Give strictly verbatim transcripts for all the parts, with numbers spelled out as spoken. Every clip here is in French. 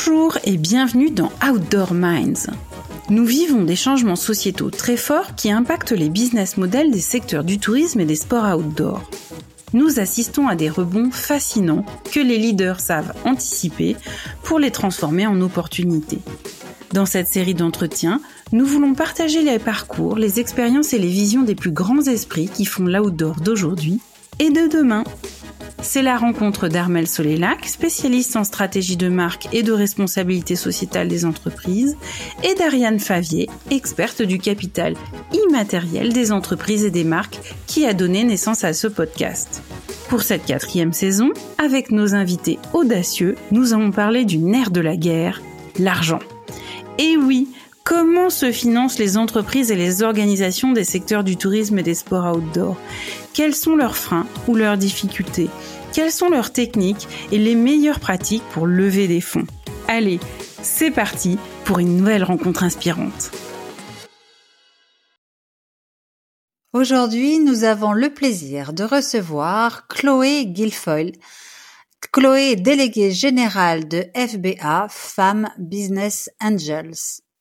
Bonjour et bienvenue dans Outdoor Minds. Nous vivons des changements sociétaux très forts qui impactent les business models des secteurs du tourisme et des sports outdoor. Nous assistons à des rebonds fascinants que les leaders savent anticiper pour les transformer en opportunités. Dans cette série d'entretiens, nous voulons partager les parcours, les expériences et les visions des plus grands esprits qui font l'outdoor d'aujourd'hui et de demain. C'est la rencontre d'Armelle Solélac, spécialiste en stratégie de marque et de responsabilité sociétale des entreprises, et d'Ariane Favier, experte du capital immatériel des entreprises et des marques, qui a donné naissance à ce podcast. Pour cette quatrième saison, avec nos invités audacieux, nous allons parler du nerf de la guerre, l'argent. Et oui, comment se financent les entreprises et les organisations des secteurs du tourisme et des sports outdoor ? Quels sont leurs freins ou leurs difficultés ? Quelles sont leurs techniques et les meilleures pratiques pour lever des fonds ? Allez, c'est parti pour une nouvelle rencontre inspirante. Aujourd'hui, nous avons le plaisir de recevoir Chloé Guilfoyle. Chloé est déléguée générale de F B A, Femmes Business Angels.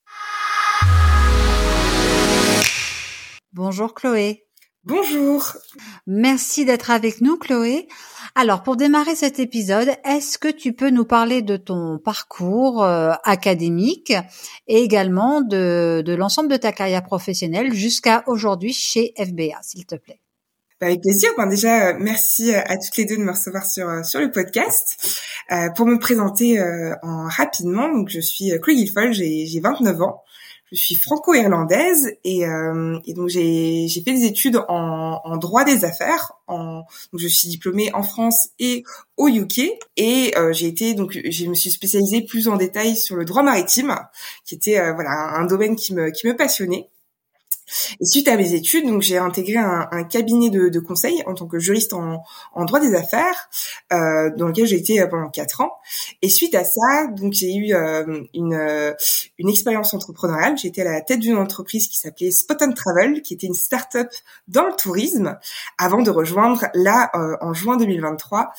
Bonjour Chloé. Bonjour. Merci d'être avec nous Chloé. Alors pour démarrer cet épisode, est-ce que tu peux nous parler de ton parcours euh, académique et également de, de l'ensemble de ta carrière professionnelle jusqu'à aujourd'hui chez F B A, s'il te plaît? Avec plaisir. Bon, déjà, merci à toutes les deux de me recevoir sur sur le podcast. Euh, pour me présenter euh, en rapidement, donc je suis Chloé Guilfoyle, j'ai j'ai vingt-neuf ans. Je suis franco-irlandaise et, euh, et donc j'ai j'ai fait des études en, en droit des affaires. En, donc je suis diplômée en France et au U K et euh, j'ai été donc je me suis spécialisée plus en détail sur le droit maritime, qui était euh, voilà un, un domaine qui me qui me passionnait. Et suite à mes études, donc j'ai intégré un, un cabinet de, de conseil en tant que juriste en, en droit des affaires, euh, dans lequel j'ai été pendant quatre ans. Et suite à ça, donc j'ai eu euh, une euh, une expérience entrepreneuriale. J'ai été à la tête d'une entreprise qui s'appelait Spot and Travel, qui était une start-up dans le tourisme, avant de rejoindre là euh, en juin deux mille vingt-trois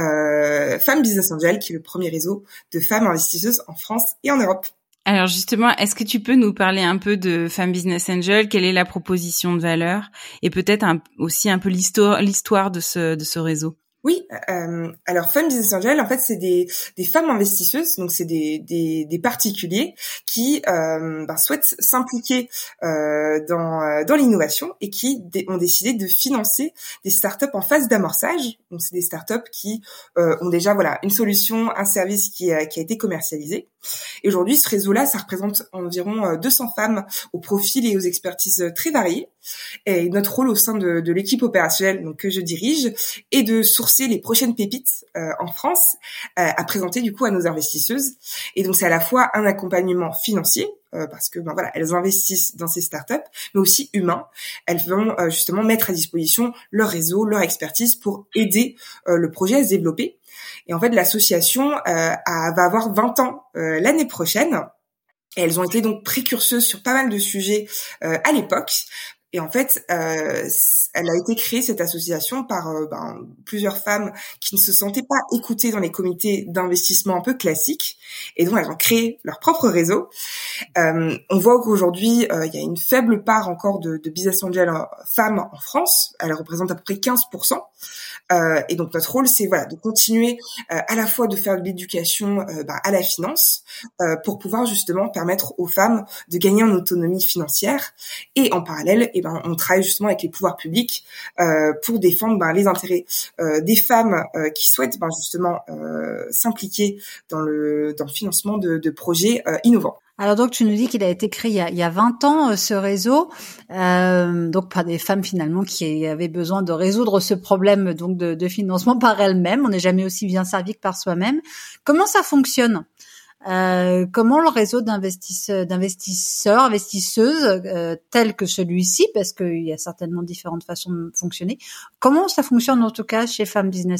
euh, Femmes Business Angels, qui est le premier réseau de femmes investisseuses en France et en Europe. Alors justement, est-ce que tu peux nous parler un peu de Femmes Business Angel ? Quelle est la proposition de valeur ? Et peut-être un, aussi un peu l'histoire, l'histoire de ce, de ce réseau ? Oui, euh, alors Femmes Business Angel, en fait, c'est des des femmes investisseuses, donc c'est des des des particuliers qui euh, ben, souhaitent s'impliquer euh, dans dans l'innovation et qui d- ont décidé de financer des startups en phase d'amorçage. Donc c'est des startups qui euh, ont déjà voilà une solution, un service qui a, qui a été commercialisé. Et aujourd'hui, ce réseau-là, ça représente environ deux cents femmes aux profils et aux expertises très variées. Et notre rôle au sein de, de l'équipe opérationnelle donc que je dirige est de sourcer les prochaines pépites euh, en France euh, à présenter du coup à nos investisseuses. Et donc c'est à la fois un accompagnement financier euh, parce que ben voilà, elles investissent dans ces startups, mais aussi humain. Elles vont euh, justement mettre à disposition leur réseau, leur expertise pour aider euh, le projet à se développer. Et en fait, l'association euh, a, va avoir vingt ans euh, l'année prochaine. Et elles ont été donc précurseuses sur pas mal de sujets euh, à l'époque. Et en fait, euh, elle a été créée, cette association, par euh, ben, plusieurs femmes qui ne se sentaient pas écoutées dans les comités d'investissement un peu classiques. Et donc, elles ont créé leur propre réseau. Euh, on voit qu'aujourd'hui, euh, il y a une faible part encore de, de business angel femmes en France. Elle représente à peu près quinze pour cent. Euh, et donc notre rôle, c'est voilà de continuer euh, à la fois de faire de l'éducation euh, bah, à la finance euh, pour pouvoir justement permettre aux femmes de gagner en autonomie financière. Et en parallèle, et ben on travaille justement avec les pouvoirs publics euh, pour défendre ben, les intérêts euh, des femmes euh, qui souhaitent ben, justement euh, s'impliquer dans le dans le financement de, de projets euh, innovants. Alors donc tu nous dis qu'il a été créé il y a, il y a vingt ans euh, ce réseau, euh, donc par des femmes finalement qui avaient besoin de résoudre ce problème donc de, de financement par elles-mêmes. On n'est jamais aussi bien servi que par soi-même. Comment ça fonctionne ? Euh, comment le réseau d'investisseurs, d'investisseurs, investisseuses euh, tel que celui-ci, parce qu'il y a certainement différentes façons de fonctionner. Comment ça fonctionne en tout cas chez Femmes Business Angels ?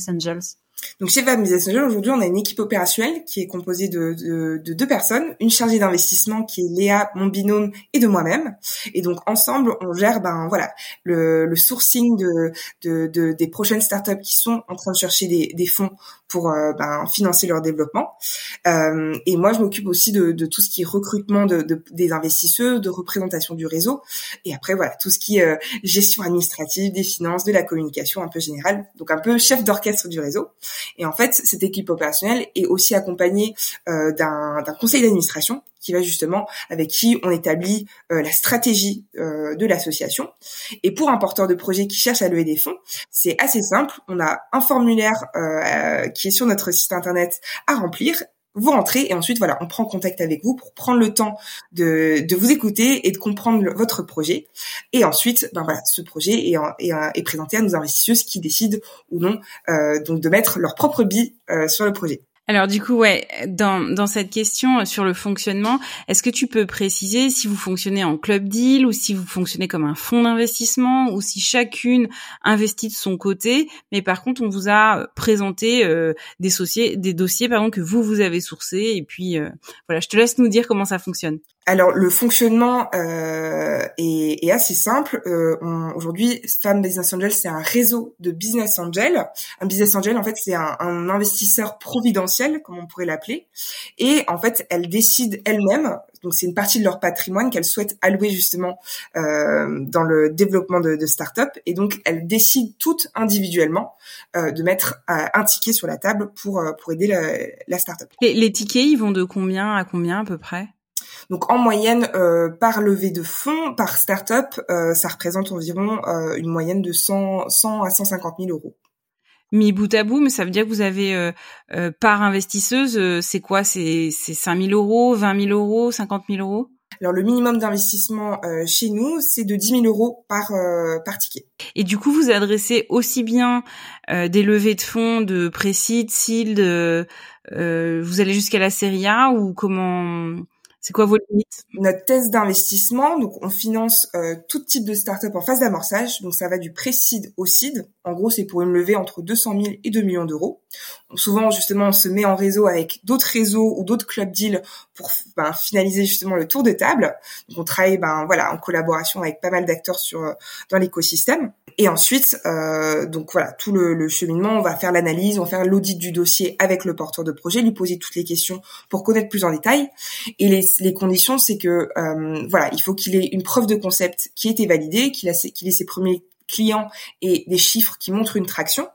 Donc chez Femmes Business Angel, aujourd'hui, on a une équipe opérationnelle qui est composée de, de, de deux personnes, une chargée d'investissement qui est Léa, mon binôme, et de moi-même. Et donc ensemble, on gère ben voilà le, le sourcing de, de, de des prochaines startups qui sont en train de chercher des, des fonds pour euh, ben financer leur développement. Euh, et moi, je m'occupe aussi de, de tout ce qui est recrutement de, de des investisseurs, de représentation du réseau. Et après voilà tout ce qui est euh, gestion administrative, des finances, de la communication un peu générale. Donc un peu chef d'orchestre du réseau. Et en fait, cette équipe opérationnelle est aussi accompagnée euh, d'un, d'un conseil d'administration qui va justement, avec qui on établit euh, la stratégie euh, de l'association. Et pour un porteur de projet qui cherche à lever des fonds, c'est assez simple. On a un formulaire euh, qui est sur notre site internet à remplir. Vous rentrez et ensuite, voilà, on prend contact avec vous pour prendre le temps de, de vous écouter et de comprendre le, votre projet. Et ensuite, ben voilà, ce projet est, est, est présenté à nos investisseuses qui décident ou non euh, donc de mettre leur propre bille euh, sur le projet. Alors du coup, ouais, dans dans cette question sur le fonctionnement, est-ce que tu peux préciser si vous fonctionnez en club deal ou si vous fonctionnez comme un fonds d'investissement ou si chacune investit de son côté, mais par contre on vous a présenté euh, des dossiers, des dossiers pardon que vous vous avez sourcés et puis euh, voilà, je te laisse nous dire comment ça fonctionne. Alors le fonctionnement euh, est, est assez simple. Euh, on, aujourd'hui, Femmes Business Angel, c'est un réseau de business angel. Un business angel, en fait, c'est un, un investisseur providentiel, comme on pourrait l'appeler. Et en fait, elles décident elles-mêmes. Donc c'est une partie de leur patrimoine qu'elles souhaitent allouer justement euh, dans le développement de, de start-up. Et donc elles décident toutes individuellement euh, de mettre euh, un ticket sur la table pour euh, pour aider la, la start-up. Et les tickets, ils vont de combien à combien à peu près ? Donc en moyenne, euh, par levée de fonds, par start-up, euh, ça représente environ euh, une moyenne de cent, cent à cent cinquante mille euros. Mis bout à bout, mais ça veut dire que vous avez euh, euh, par investisseuse, euh, c'est quoi ? C'est c'est cinq mille euros, vingt mille euros, cinquante mille euros ? Alors le minimum d'investissement euh, chez nous, c'est de dix mille euros par euh, par ticket. Et du coup, vous adressez aussi bien euh, des levées de fonds de Pré-Seed, Seed, euh, euh, vous allez jusqu'à la série A ou comment ? C'est quoi vos limites ? Notre thèse d'investissement, donc on finance euh, tout type de start-up en phase d'amorçage, donc ça va du pré-seed au seed. En gros, c'est pour une levée entre deux cent mille et deux millions d'euros. Donc, souvent, justement, on se met en réseau avec d'autres réseaux ou d'autres club deals pour ben, finaliser justement le tour de table. Donc, on travaille ben voilà en collaboration avec pas mal d'acteurs sur dans l'écosystème. Et ensuite, euh, donc voilà, tout le, le cheminement, on va faire l'analyse, on va faire l'audit du dossier avec le porteur de projet, lui poser toutes les questions pour connaître plus en détail. Et les, les conditions, c'est que euh, voilà, il faut qu'il ait une preuve de concept qui ait été validée, qu'il a qu'il ait ses premiers clients et des chiffres qui montrent une traction.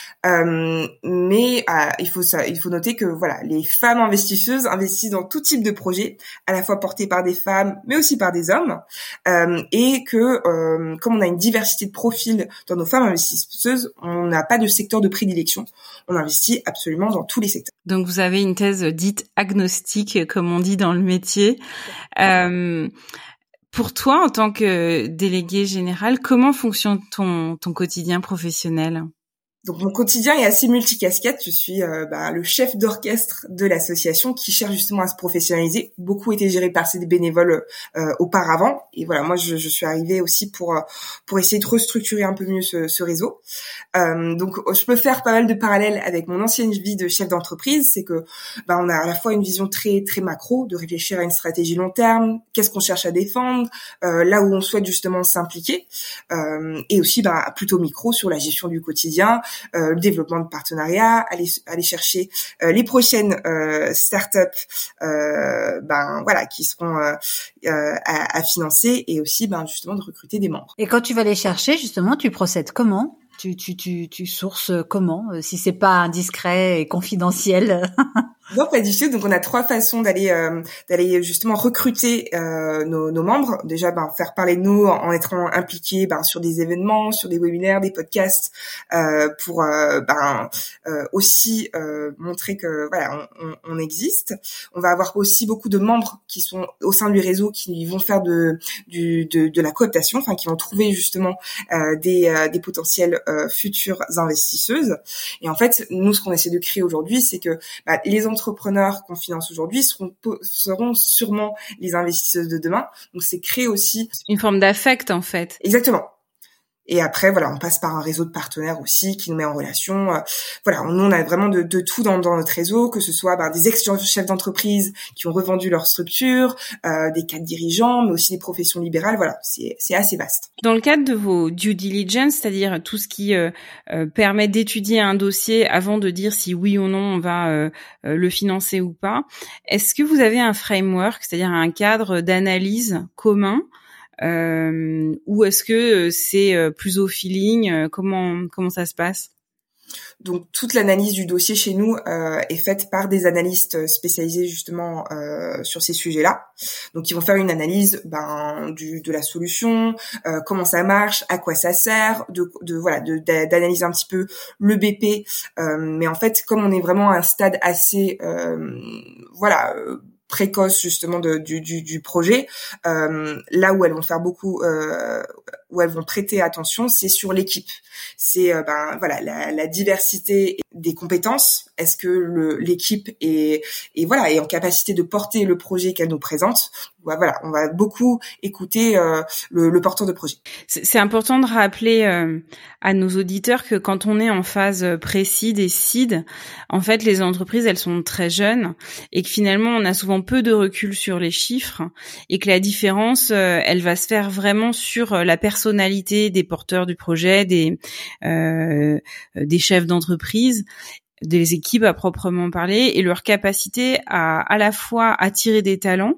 Euh, mais euh, il faut ça, il faut noter que voilà, les femmes investisseuses investissent dans tout type de projets, à la fois portés par des femmes, mais aussi par des hommes, euh, et que euh, comme on a une diversité de profils dans nos femmes investisseuses, on n'a pas de secteur de prédilection. On investit absolument dans tous les secteurs. Donc vous avez une thèse dite agnostique, comme on dit dans le métier. Euh, pour toi, en tant que délégué général, comment fonctionne ton ton quotidien professionnel ? Donc mon quotidien est assez multicasquette. Je suis euh, bah, le chef d'orchestre de l'association qui cherche justement à se professionnaliser. Beaucoup été géré par ces bénévoles euh, auparavant. Et voilà, moi je, je suis arrivée aussi pour pour essayer de restructurer un peu mieux ce, ce réseau. Euh, donc je peux faire pas mal de parallèles avec mon ancienne vie de chef d'entreprise. C'est que bah, on a à la fois une vision très très macro, de réfléchir à une stratégie long terme, qu'est-ce qu'on cherche à défendre, euh, là où on souhaite justement s'impliquer, euh, et aussi bah, plutôt micro sur la gestion du quotidien. Euh, le développement de partenariats, aller aller chercher euh, les prochaines euh, startups, euh, ben voilà, qui seront euh, euh, à, à financer, et aussi ben justement de recruter des membres. Et quand tu vas les chercher, justement, tu procèdes comment ? Tu tu tu tu sources comment, si c'est pas indiscret et confidentiel? Non, pas du tout. Donc, on a trois façons d'aller euh, d'aller justement recruter euh, nos, nos membres. Déjà, ben faire parler de nous en, en étant impliqués ben sur des événements, sur des webinaires, des podcasts, euh, pour euh, ben euh, aussi euh, montrer que voilà on, on, on existe. On va avoir aussi beaucoup de membres qui sont au sein du réseau qui vont faire de du de, de la cooptation, enfin qui vont trouver justement euh, des euh, des potentiels euh, futures investisseuses. Et en fait, nous, ce qu'on essaie de créer aujourd'hui, c'est que bah, les entrepreneurs qu'on finance aujourd'hui seront, seront sûrement les investisseuses de demain. Donc, c'est créer aussi une forme d'affect, en fait. Exactement. Et après, voilà, on passe par un réseau de partenaires aussi qui nous met en relation. Euh, voilà, nous, on a vraiment de, de tout dans, dans notre réseau, que ce soit ben, des ex-chefs d'entreprise qui ont revendu leur structure, euh, des cadres dirigeants, mais aussi des professions libérales. Voilà, c'est, c'est assez vaste. Dans le cadre de vos due diligence, c'est-à-dire tout ce qui euh, euh, permet d'étudier un dossier avant de dire si oui ou non on va euh, euh, le financer ou pas, est-ce que vous avez un framework, c'est-à-dire un cadre d'analyse commun? Euh, ou est-ce que c'est plus au feeling? Comment comment ça se passe? Donc toute l'analyse du dossier chez nous euh, est faite par des analystes spécialisés justement euh, sur ces sujets-là. Donc ils vont faire une analyse ben du de la solution, euh, comment ça marche, à quoi ça sert, de, de voilà de, d'analyser un petit peu le B P. Euh, mais en fait, comme on est vraiment à un stade assez euh, voilà euh, précoce justement de, du, du, du projet, euh, là où elles vont faire beaucoup, euh, où elles vont prêter attention, c'est sur l'équipe. C'est euh, ben voilà la, la diversité des compétences. Est-ce que le, l'équipe est, est voilà est en capacité de porter le projet qu'elle nous présente? Voilà, on va beaucoup écouter euh, le, le porteur de projet. C'est, c'est important de rappeler euh, à nos auditeurs que quand on est en phase pré-seed et seed, en fait, les entreprises, elles sont très jeunes et que finalement, on a souvent peu de recul sur les chiffres et que la différence, euh, elle va se faire vraiment sur la personnalité des porteurs du projet, des euh, des chefs d'entreprise, des équipes à proprement parler, et leur capacité à à la fois attirer des talents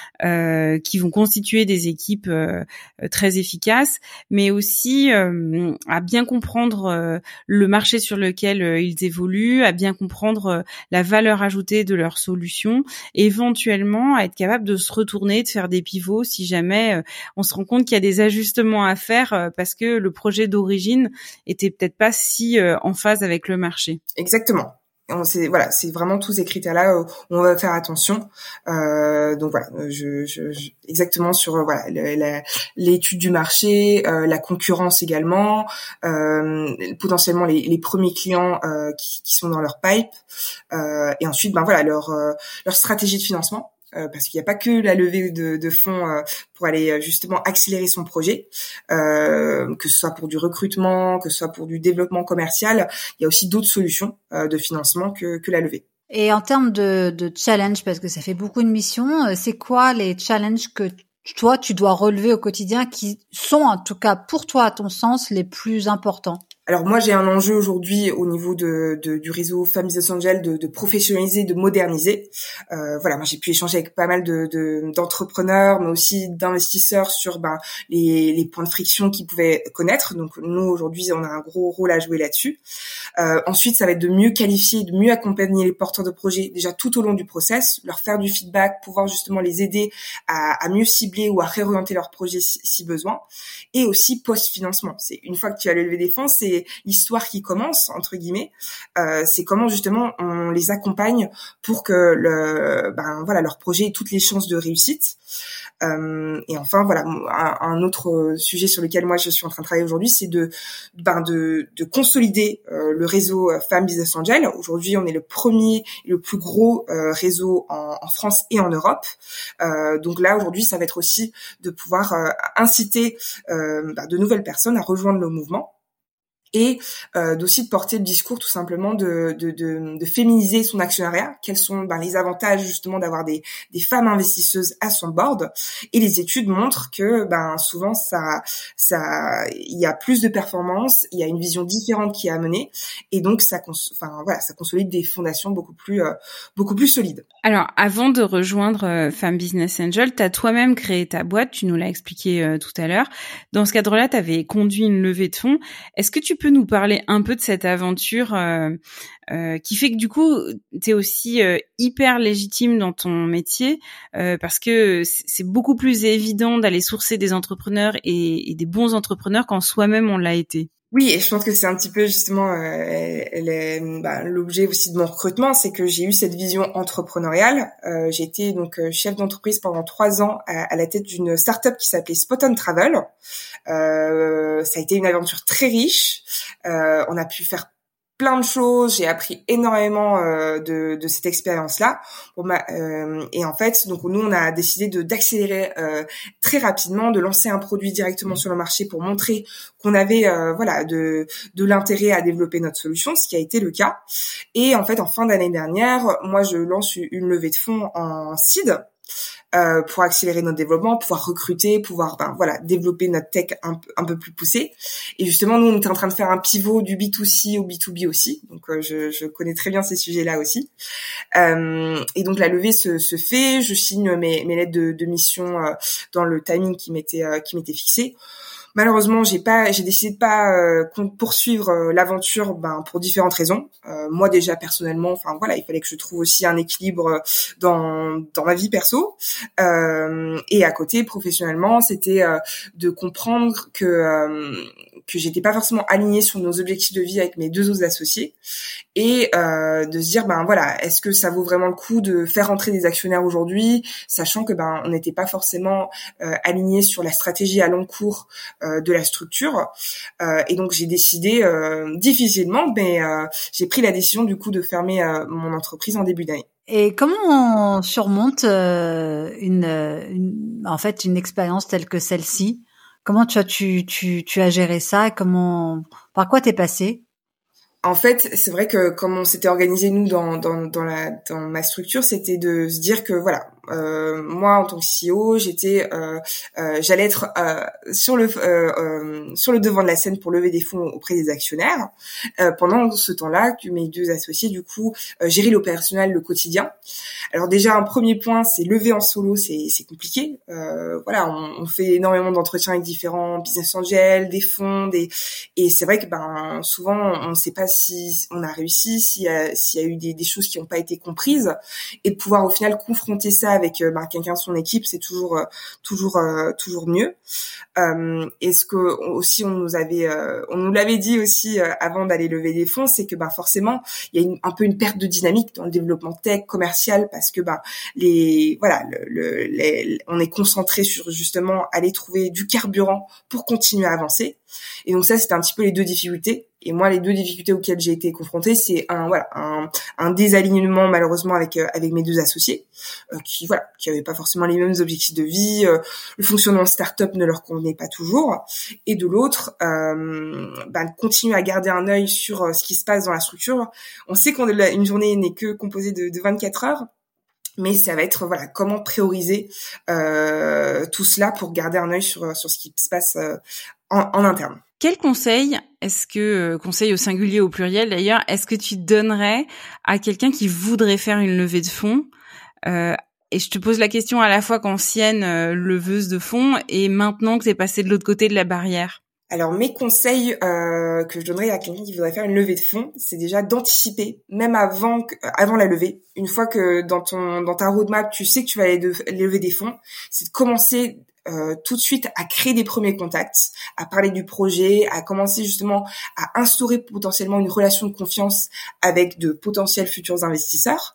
euh, qui vont constituer des équipes euh, très efficaces, mais aussi euh, à bien comprendre euh, le marché sur lequel euh, ils évoluent, à bien comprendre euh, la valeur ajoutée de leurs solutions, et éventuellement à être capable de se retourner, de faire des pivots si jamais euh, on se rend compte qu'il y a des ajustements à faire euh, parce que le projet d'origine était peut-être pas si euh, en phase avec le marché. Exactement. On c'est voilà, c'est vraiment tous ces critères-là où on va faire attention. Euh, donc voilà, je, je, je exactement sur euh, voilà le, la, l'étude du marché, euh, la concurrence également, euh, potentiellement les, les premiers clients euh, qui, qui sont dans leur pipe, euh, et ensuite ben voilà leur euh, leur stratégie de financement. Euh, parce qu'il n'y a pas que la levée de, de fonds euh, pour aller euh, justement accélérer son projet, euh, que ce soit pour du recrutement, que ce soit pour du développement commercial. Il y a aussi d'autres solutions euh, de financement que, que la levée. Et en termes de, de challenge, parce que ça fait beaucoup de missions, c'est quoi les challenges que toi, tu dois relever au quotidien qui sont, en tout cas pour toi, à ton sens, les plus importants? Alors moi j'ai un enjeu aujourd'hui au niveau de, de du réseau Femmes Business Angel de, de professionnaliser, de moderniser. Euh, voilà, moi j'ai pu échanger avec pas mal de, de d'entrepreneurs, mais aussi d'investisseurs sur ben les, les points de friction qu'ils pouvaient connaître. Donc nous aujourd'hui on a un gros rôle à jouer là-dessus. Euh, ensuite ça va être de mieux qualifier, de mieux accompagner les porteurs de projets déjà tout au long du process, leur faire du feedback, pouvoir justement les aider à, à mieux cibler ou à réorienter leur projet si, si besoin. Et aussi post-financement. C'est une fois que tu as levé des fonds, c'est l'histoire qui commence entre guillemets. Euh, c'est comment justement on les accompagne pour que le, ben voilà, leur projet ait toutes les chances de réussite. Euh, et enfin voilà, un, un autre sujet sur lequel moi je suis en train de travailler aujourd'hui, c'est de ben de, de consolider euh, le réseau Femmes Business Angel. Aujourd'hui, on est le premier et le plus gros euh, réseau en, en France et en Europe. Euh, donc là aujourd'hui, ça va être aussi de pouvoir euh, inciter euh, ben, de nouvelles personnes à rejoindre le mouvement. Et euh, d'aussi de porter le discours tout simplement de, de, de, de féminiser son actionnariat. Quels sont ben, les avantages justement d'avoir des, des femmes investisseuses à son board. Et les études montrent que ben souvent ça ça il y a plus de performance, il y a une vision différente qui est amenée, et donc ça cons- enfin voilà ça consolide des fondations beaucoup plus euh, beaucoup plus solides. Alors avant de rejoindre euh, Femmes Business Angel, tu as toi-même créé ta boîte, tu nous l'as expliqué euh, tout à l'heure. Dans ce cadre-là, tu avais conduit une levée de fonds. Est-ce que tu peux nous parler un peu de cette aventure euh, euh, qui fait que du coup, tu es aussi euh, hyper légitime dans ton métier euh, parce que c'est beaucoup plus évident d'aller sourcer des entrepreneurs et, et des bons entrepreneurs quand soi-même on l'a été. Oui, et je pense que c'est un petit peu justement euh, les, bah, l'objet aussi de mon recrutement, c'est que j'ai eu cette vision entrepreneuriale. Euh, j'ai été donc chef d'entreprise pendant trois ans à, à la tête d'une start-up qui s'appelait Spot on Travel. Euh, ça a été une aventure très riche. Euh, on a pu faire plein de choses, j'ai appris énormément euh, de, de cette expérience-là. Bon, bah, euh, et en fait, donc nous, on a décidé de d'accélérer euh, très rapidement, de lancer un produit directement sur le marché pour montrer qu'on avait euh, voilà de de l'intérêt à développer notre solution, ce qui a été le cas. Et en fait, en fin d'année dernière, moi, je lance une levée de fonds en seed. Euh, pour accélérer notre développement, pouvoir recruter, pouvoir ben, voilà développer notre tech un, un peu plus poussé. Et justement, nous, on était en train de faire un pivot du B deux C au B deux B aussi. Donc, euh, je, je connais très bien ces sujets-là aussi. Euh, et donc, la levée se, se fait. Je signe mes, mes lettres de, de mission euh, dans le timing qui m'était euh, qui m'était fixé. Malheureusement, j'ai pas, j'ai décidé de pas euh, poursuivre euh, l'aventure, ben pour différentes raisons. Euh, moi déjà personnellement, enfin voilà, il fallait que je trouve aussi un équilibre dans dans ma vie perso. Euh, et à côté, professionnellement, c'était euh, de comprendre que euh, que j'étais pas forcément alignée sur nos objectifs de vie avec mes deux autres associés, et euh, de se dire ben voilà, est-ce que ça vaut vraiment le coup de faire rentrer des actionnaires aujourd'hui, sachant que ben on n'était pas forcément euh, alignés sur la stratégie à long cours euh, de la structure. Euh, et donc j'ai décidé euh, difficilement, mais euh, j'ai pris la décision du coup de fermer euh, mon entreprise en début d'année. Et comment on surmonte euh, une, une, en fait, une expérience telle que celle-ci? Comment tu as, tu, tu, tu as géré ça? Comment, par quoi t'es passé? En fait, c'est vrai que comme on s'était organisé nous dans dans dans la dans ma structure, c'était de se dire que voilà, euh, moi en tant que C E O, j'étais euh, euh, j'allais être euh, sur le euh, euh, sur le devant de la scène pour lever des fonds auprès des actionnaires. Euh, pendant ce temps-là, que mes deux associés du coup euh, géraient l'opérationnel, le quotidien. Alors déjà un premier point, c'est lever en solo, c'est c'est compliqué. Euh, voilà, on, on fait énormément d'entretiens avec différents business angels, des fonds, des et c'est vrai que ben souvent on ne sait pas si on a réussi, s'il y a, s'il y a eu des, des choses qui n'ont pas été comprises, et de pouvoir au final confronter ça avec euh, ben, quelqu'un de son équipe, c'est toujours euh, toujours euh, toujours mieux. Euh, et ce que aussi on nous avait euh, on nous l'avait dit aussi euh, avant d'aller lever des fonds, c'est que ben forcément il y a une, un peu une perte de dynamique dans le développement tech commercial, parce que ben les voilà le, le les, on est concentré sur justement aller trouver du carburant pour continuer à avancer. Et donc ça, c'était un petit peu les deux difficultés. Et moi, les deux difficultés auxquelles j'ai été confrontée, c'est un voilà un, un désalignement malheureusement avec euh, avec mes deux associés euh, qui voilà qui avaient pas forcément les mêmes objectifs de vie. Euh, le fonctionnement start-up ne leur convenait pas toujours. Et de l'autre, euh, bah, continuer à garder un œil sur euh, ce qui se passe dans la structure. On sait qu'on une journée n'est que composée de, de vingt-quatre heures. Mais ça va être voilà comment prioriser euh, tout cela pour garder un œil sur sur ce qui se passe euh, en, en interne. Quel conseil, est-ce que, conseil au singulier ou au pluriel d'ailleurs, est-ce que tu donnerais à quelqu'un qui voudrait faire une levée de fonds euh, et je te pose la question à la fois qu'ancienne euh, leveuse de fonds et maintenant que tu es passée de l'autre côté de la barrière. Alors mes conseils euh, que je donnerais à quelqu'un qui voudrait faire une levée de fonds, c'est déjà d'anticiper, même avant que, avant la levée. Une fois que dans ton dans ta roadmap, tu sais que tu vas aller de, lever des fonds, c'est de commencer Euh, tout de suite à créer des premiers contacts, à parler du projet, à commencer justement à instaurer potentiellement une relation de confiance avec de potentiels futurs investisseurs,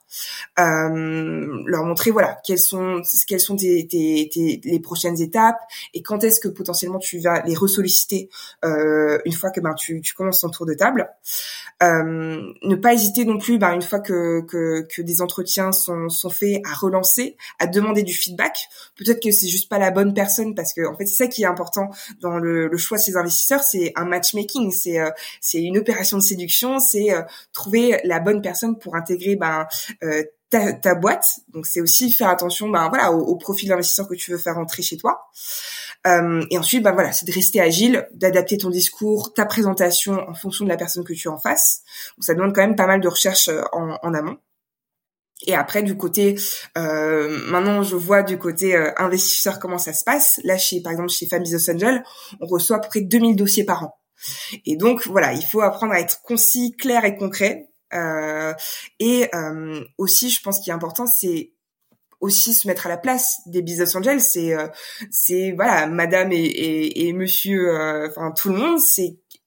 euh, leur montrer voilà quelles sont quelles sont tes, tes, tes les prochaines étapes et quand est-ce que potentiellement tu vas les ressolliciter euh, une fois que ben tu tu commences ton tour de table. Euh, ne pas hésiter non plus, ben, une fois que, que, que des entretiens sont, sont faits, à relancer, à demander du feedback. Peut-être que c'est juste pas la bonne personne, parce que en fait c'est ça qui est important dans le, le choix de ces investisseurs, c'est un matchmaking, c'est euh, c'est une opération de séduction, c'est euh, trouver la bonne personne pour intégrer ben euh, ta, ta boîte. Donc c'est aussi faire attention ben voilà au, au profil d'investisseur que tu veux faire entrer chez toi. Euh, et ensuite, bah voilà, c'est de rester agile, d'adapter ton discours, ta présentation en fonction de la personne que tu as en face. Donc, ça demande quand même pas mal de recherche en, en amont. Et après, du côté, euh, maintenant, je vois du côté euh, investisseur comment ça se passe. Là, chez, par exemple, chez Femmes Business Angel, on reçoit à peu près deux mille dossiers par an. Et donc, voilà, il faut apprendre à être concis, clair et concret. Euh, et euh, aussi, je pense qu'il est important, c'est aussi se mettre à la place des business angels. C'est euh, c'est voilà madame et et, et monsieur, enfin euh, tout le monde, c'est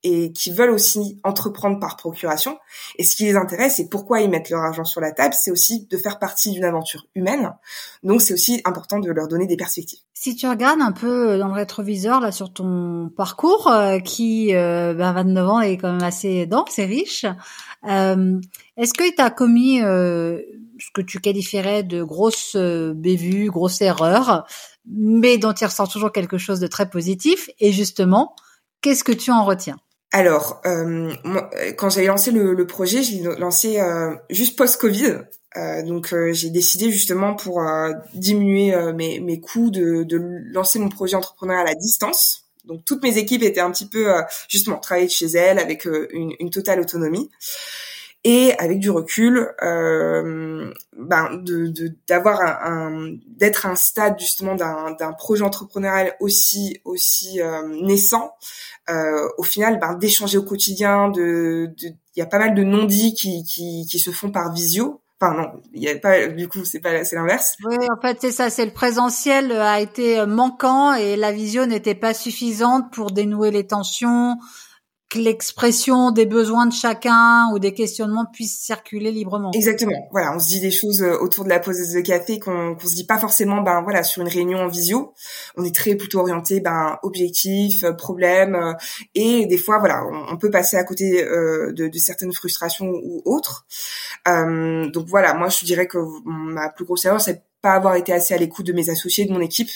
et qui veulent aussi entreprendre par procuration. Et ce qui les intéresse et pourquoi ils mettent leur argent sur la table, c'est aussi de faire partie d'une aventure humaine. Donc c'est aussi important de leur donner des perspectives. Si tu regardes un peu dans le rétroviseur là sur ton parcours euh, qui euh, ben vingt-neuf ans est quand même assez dense et riche, euh, est-ce que tu as commis euh, ce que tu qualifierais de grosse euh, bévue, grosse erreur, mais dont il ressort toujours quelque chose de très positif? Et justement, qu'est-ce que tu en retiens? Alors, euh, moi, quand j'avais lancé le, le projet, je l'ai lancé euh, juste post-Covid. Euh, donc, euh, j'ai décidé justement pour euh, diminuer euh, mes, mes coûts de, de lancer mon projet entrepreneurial à distance. Donc, toutes mes équipes étaient un petit peu, euh, justement, travaillées de chez elles avec euh, une, une totale autonomie. Et avec du recul, euh, ben de, de d'avoir un, un d'être à un stade justement d'un d'un projet entrepreneurial aussi aussi euh, naissant, euh, au final, ben d'échanger au quotidien, de il y a pas mal de non-dits qui qui qui se font par visio. Enfin non, il y a pas du coup c'est pas c'est l'inverse. Oui, en fait c'est ça, c'est le présentiel a été manquant et la visio n'était pas suffisante pour dénouer les tensions, que l'expression des besoins de chacun ou des questionnements puissent circuler librement. Exactement. Voilà, on se dit des choses autour de la pause de café qu'on qu'on se dit pas forcément ben voilà sur une réunion en visio. On est très plutôt orienté ben objectif, problème et des fois voilà, on, on peut passer à côté euh, de, de certaines frustrations ou autres. Euh, donc voilà, moi je dirais que ma plus grosse erreur c'est pas avoir été assez à l'écoute de mes associés, de mon équipe,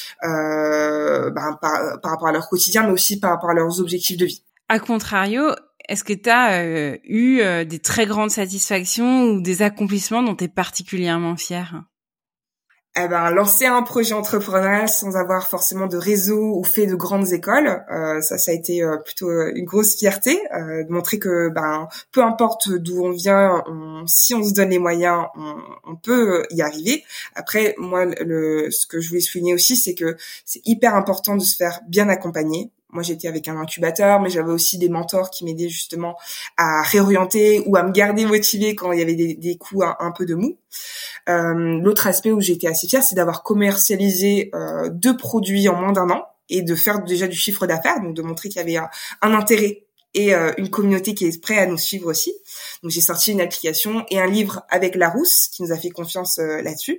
euh, ben, par, par rapport à leur quotidien, mais aussi par rapport à leurs objectifs de vie. A contrario, est-ce que tu as euh, eu euh, des très grandes satisfactions ou des accomplissements dont tu es particulièrement fière? Eh ben, lancer un projet entrepreneurial sans avoir forcément de réseau ou fait de grandes écoles, euh, ça, ça a été euh, plutôt une grosse fierté, euh, de montrer que, ben, peu importe d'où on vient, on, si on se donne les moyens, on, on peut y arriver. Après, moi, le, ce que je voulais souligner aussi, c'est que c'est hyper important de se faire bien accompagner. Moi, j'étais avec un incubateur, mais j'avais aussi des mentors qui m'aidaient justement à réorienter ou à me garder motivée quand il y avait des, des coups un, un peu de mou. Euh, l'autre aspect où j'étais assez fière, c'est d'avoir commercialisé euh, deux produits en moins d'un an et de faire déjà du chiffre d'affaires, donc de montrer qu'il y avait un, un intérêt et euh, une communauté qui est prête à nous suivre aussi. Donc, j'ai sorti une application et un livre avec Larousse qui nous a fait confiance euh, là-dessus.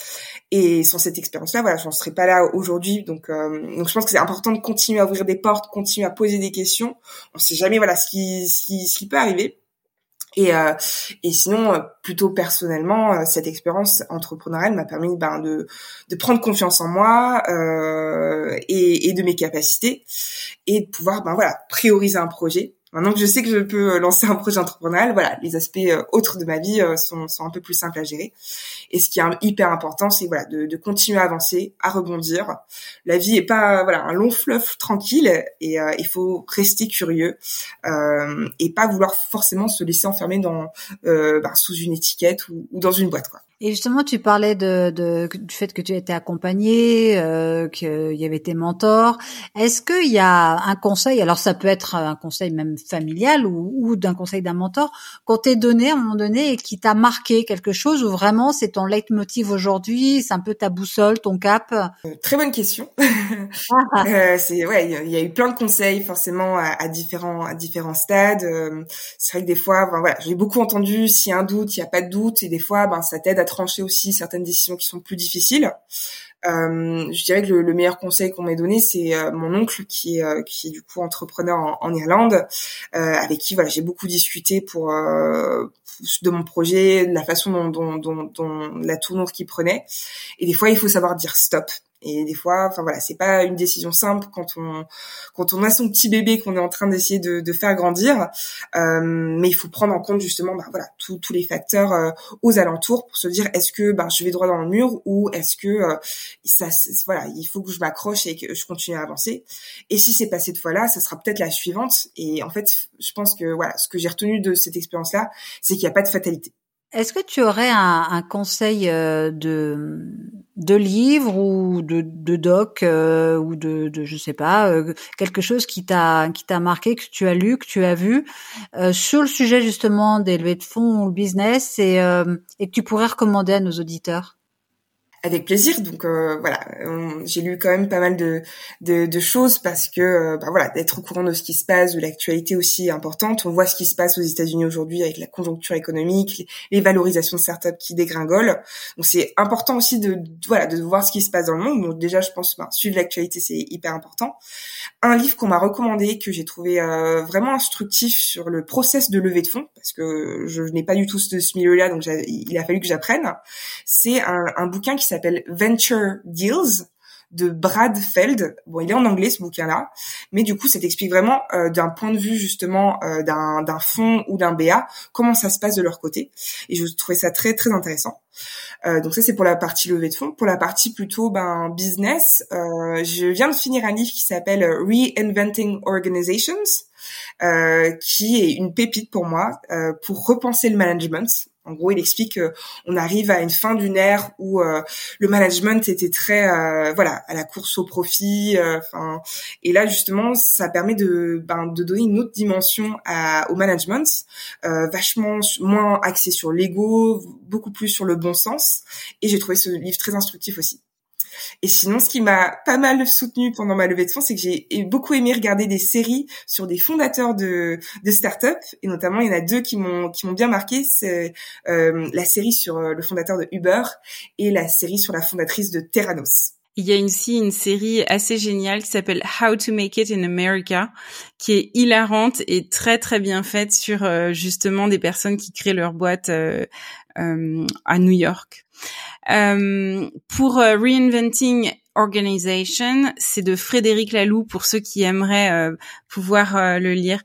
Et sans cette expérience-là, voilà, j'en serais pas là aujourd'hui. Donc, euh, donc je pense que c'est important de continuer à ouvrir des portes, continuer à poser des questions. On sait jamais, voilà, ce qui, ce qui, ce qui peut arriver. Et, euh, et sinon, plutôt personnellement, cette expérience entrepreneuriale m'a permis ben, de, de prendre confiance en moi euh, et, et de mes capacités et de pouvoir, ben voilà, prioriser un projet. Maintenant que je sais que je peux lancer un projet entrepreneurial, voilà, les aspects autres de ma vie sont, sont un peu plus simples à gérer. Et ce qui est hyper important, c'est voilà, de, de continuer à avancer, à rebondir. La vie est pas voilà un long fleuve tranquille et euh, il faut rester curieux euh, et pas vouloir forcément se laisser enfermer dans euh, bah, sous une étiquette ou, ou dans une boîte quoi. Et justement, tu parlais de, de du fait que tu étais accompagnée, euh, qu'il y avait tes mentors. Est-ce qu'il y a un conseil, alors ça peut être un conseil même familial ou, ou d'un conseil d'un mentor, qu'on t'ait donné à un moment donné et qui t'a marqué quelque chose ou vraiment c'est ton leitmotiv aujourd'hui, c'est un peu ta boussole, ton cap? Euh, très bonne question. euh, c'est ouais, il y, y a eu plein de conseils forcément à, à différents à différents stades. Euh, c'est vrai que des fois, ben voilà, j'ai beaucoup entendu s'il y a un doute, il y a pas de doute, et des fois, ben ça t'aide à trancher aussi certaines décisions qui sont plus difficiles. Euh, je dirais que le, le meilleur conseil qu'on m'ait donné, c'est euh, mon oncle qui est euh, qui est du coup entrepreneur en, en Irlande, euh, avec qui voilà j'ai beaucoup discuté pour euh, de mon projet, de la façon dont, dont, dont, dont la tournure qu'il prenait. Et des fois, il faut savoir dire stop. Et des fois, enfin voilà, c'est pas une décision simple quand on quand on a son petit bébé qu'on est en train d'essayer de, de faire grandir, euh, mais il faut prendre en compte justement, bah voilà, tous tous les facteurs euh, aux alentours pour se dire est-ce que bah je vais droit dans le mur ou est-ce que euh, ça, voilà, il faut que je m'accroche et que je continue à avancer. Et si c'est pas cette fois-là, ça sera peut-être la suivante. Et en fait, je pense que voilà, ce que j'ai retenu de cette expérience-là, c'est qu'il n'y a pas de fatalité. Est-ce que tu aurais un, un conseil euh, de de livre ou de, de doc euh, ou de, de je sais pas euh, quelque chose qui t'a qui t'a marqué, que tu as lu, que tu as vu euh, sur le sujet justement des levées de fonds ou le business et euh, et que tu pourrais recommander à nos auditeurs? Avec plaisir. Donc euh, voilà, on, j'ai lu quand même pas mal de de, de choses parce que euh, bah voilà, d'être au courant de ce qui se passe, de l'actualité aussi est importante. On voit ce qui se passe aux États-Unis aujourd'hui avec la conjoncture économique, les, les valorisations de startups qui dégringolent. Donc c'est important aussi de, de voilà de voir ce qui se passe dans le monde. Donc déjà, je pense ben, suivre l'actualité, c'est hyper important. Un livre qu'on m'a recommandé, que j'ai trouvé euh, vraiment instructif sur le process de levée de fonds, parce que je n'ai pas du tout de ce milieu-là, donc il a fallu que j'apprenne. C'est un, un bouquin qui s'appelle Venture Deals de Brad Feld. Bon, il est en anglais ce bouquin-là, mais du coup, ça t'explique vraiment euh, d'un point de vue justement euh, d'un, d'un fonds ou d'un B A comment ça se passe de leur côté. Et je trouvais ça très très intéressant. Euh, donc ça c'est pour la partie levée de fonds. Pour la partie plutôt ben business, euh, je viens de finir un livre qui s'appelle Reinventing Organizations, euh, qui est une pépite pour moi euh, pour repenser le management. En gros, il explique qu'on arrive à une fin d'une ère où euh, le management était très, euh, voilà, à la course au profit. Enfin, euh, et là justement, ça permet de, ben, de donner une autre dimension à, au management, euh, vachement moins axé sur l'ego, beaucoup plus sur le bon sens. Et j'ai trouvé ce livre très instructif aussi. Et sinon, ce qui m'a pas mal soutenu pendant ma levée de fonds, c'est que j'ai beaucoup aimé regarder des séries sur des fondateurs de, de startups, et notamment il y en a deux qui m'ont qui m'ont bien marqué. C'est euh, la série sur le fondateur de Uber et la série sur la fondatrice de Theranos. Il y a aussi une série assez géniale qui s'appelle How to Make It in America, qui est hilarante et très très bien faite sur euh, justement des personnes qui créent leur boîte euh, euh, à New York. Euh, pour euh, Reinventing Organization, c'est de Frédéric Laloux pour ceux qui aimeraient euh, pouvoir euh, le lire.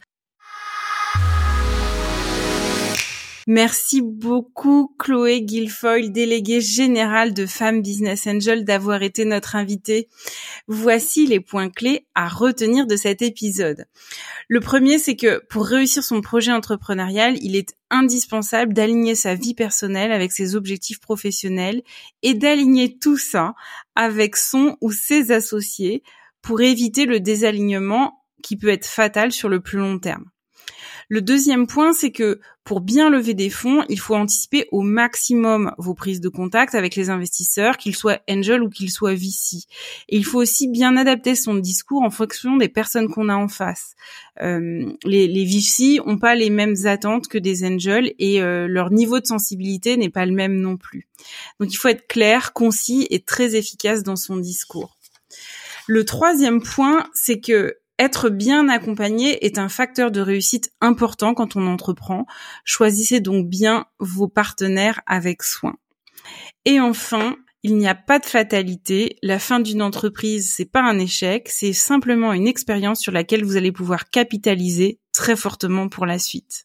Merci beaucoup Chloé Guilfoyle, déléguée générale de Femmes Business Angel, d'avoir été notre invitée. Voici les points clés à retenir de cet épisode. Le premier, c'est que pour réussir son projet entrepreneurial, il est indispensable d'aligner sa vie personnelle avec ses objectifs professionnels et d'aligner tout ça avec son ou ses associés pour éviter le désalignement qui peut être fatal sur le plus long terme. Le deuxième point, c'est que pour bien lever des fonds, il faut anticiper au maximum vos prises de contact avec les investisseurs, qu'ils soient angel ou qu'ils soient V C. Et il faut aussi bien adapter son discours en fonction des personnes qu'on a en face. Euh, les, les V C ont pas les mêmes attentes que des angels et euh, leur niveau de sensibilité n'est pas le même non plus. Donc il faut être clair, concis et très efficace dans son discours. Le troisième point, c'est que être bien accompagné est un facteur de réussite important quand on entreprend. Choisissez donc bien vos partenaires avec soin. Et enfin, il n'y a pas de fatalité. La fin d'une entreprise, c'est pas un échec, c'est simplement une expérience sur laquelle vous allez pouvoir capitaliser très fortement pour la suite.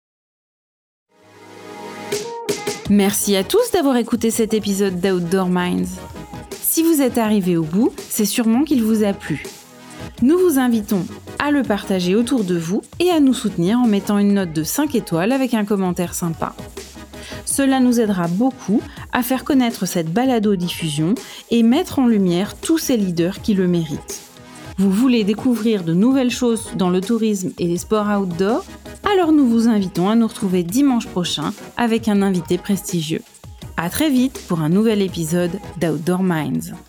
Merci à tous d'avoir écouté cet épisode d'Outdoor Minds. Si vous êtes arrivé au bout, c'est sûrement qu'il vous a plu. Nous vous invitons à le partager autour de vous et à nous soutenir en mettant une note de cinq étoiles avec un commentaire sympa. Cela nous aidera beaucoup à faire connaître cette balado-diffusion et mettre en lumière tous ces leaders qui le méritent. Vous voulez découvrir de nouvelles choses dans le tourisme et les sports outdoor ? Alors nous vous invitons à nous retrouver dimanche prochain avec un invité prestigieux. À très vite pour un nouvel épisode d'Outdoor Minds.